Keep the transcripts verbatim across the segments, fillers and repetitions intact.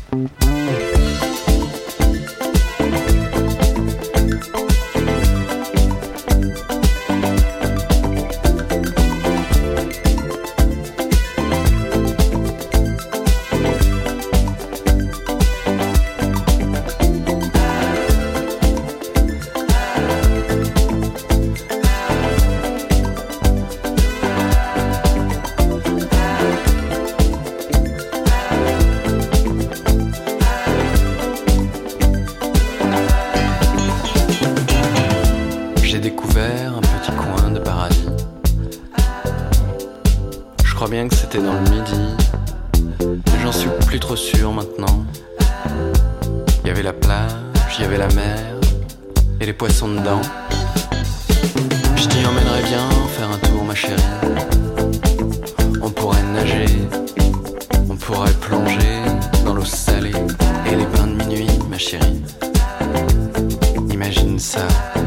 C'était dans le midi, mais j'en suis plus trop sûr maintenant. Il y avait la plage, il y avait la mer et les poissons dedans. Je t'y emmènerais bien faire un tour ma chérie. On pourrait nager, on pourrait plonger dans l'eau salée et les bains de minuit ma chérie. Imagine ça,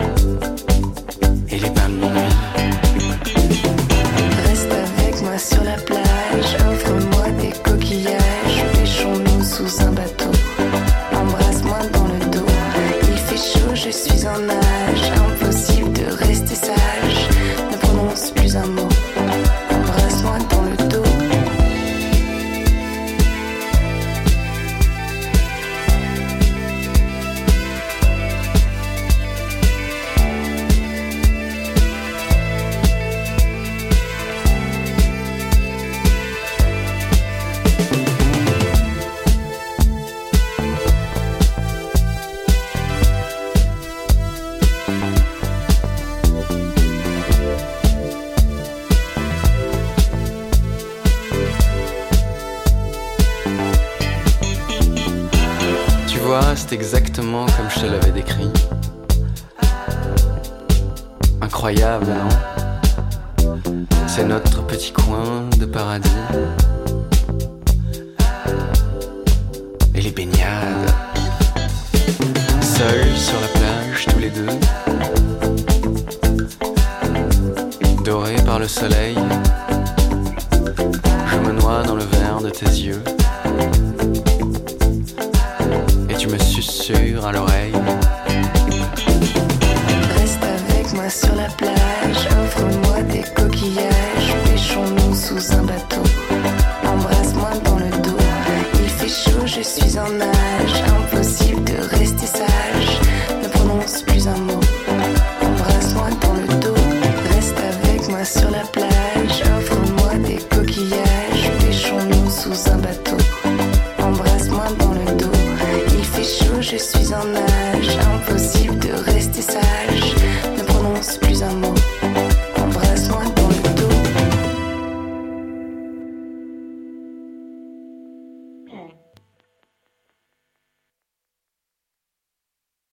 et les bains de minuit. Reste avec moi sur la plage, offre-moi des coquillages, pêchons-nous sous un bateau. Embrasse-moi dans le dos, il fait chaud, je suis en nage. Impossible de rester sage, ne prononce plus un mot. Embrasse-moi dans le dos. C'est exactement comme je te l'avais décrit. Incroyable, non? C'est notre petit coin de paradis. Et les baignades. Seuls sur la plage, tous les deux. Dorés par le soleil. Je me noie dans le verre de tes yeux. Tu me susurres à l'oreille. Reste avec moi sur la plage, offre-moi des coquillages, pêchons-nous sous un bateau. Embrasse-moi dans le dos, il fait chaud, je suis en nage. Impossible de rester sage, ne prononce plus un mot. Embrasse-moi dans le dos, reste avec moi sur la plage, offre-moi des coquillages, pêchons-nous sous un bateau. Embrasse-moi dans le dos, il fait chaud, je suis en nage. Impossible de rester sage,